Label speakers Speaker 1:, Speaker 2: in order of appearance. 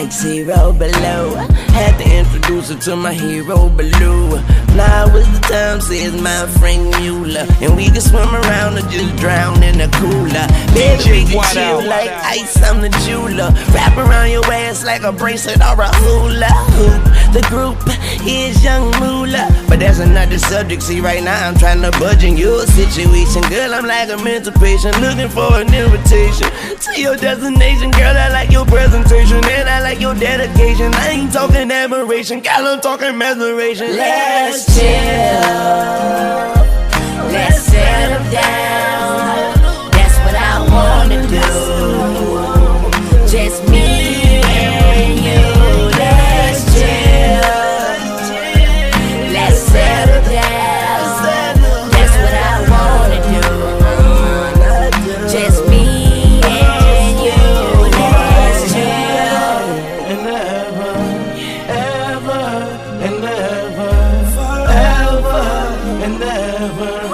Speaker 1: like zero below. Had to introduce her to my hero, Baloo. Now is the time, says my friend Mueller. And we can swim around or just drown in the cooler. Baby, we can chill like ice, I'm the jeweler. Wrap around your ass like a bracelet or a hula hoop. The group is Young Moolah, but that's another subject. See, right now I'm trying to budge in your situation. Girl, I'm like a mental patient, looking for an invitation to your destination. Girl, I like your presentation and I like your dedication. I ain't talking admiration, girl, I'm talking mesmeration. Let's chill, let's settle down. That's what I wanna do. Just me and you. Let's chill, let's settle down. That's what I wanna do. Just me and you. Let's chill.
Speaker 2: And ever, ever, and ever, forever and ever.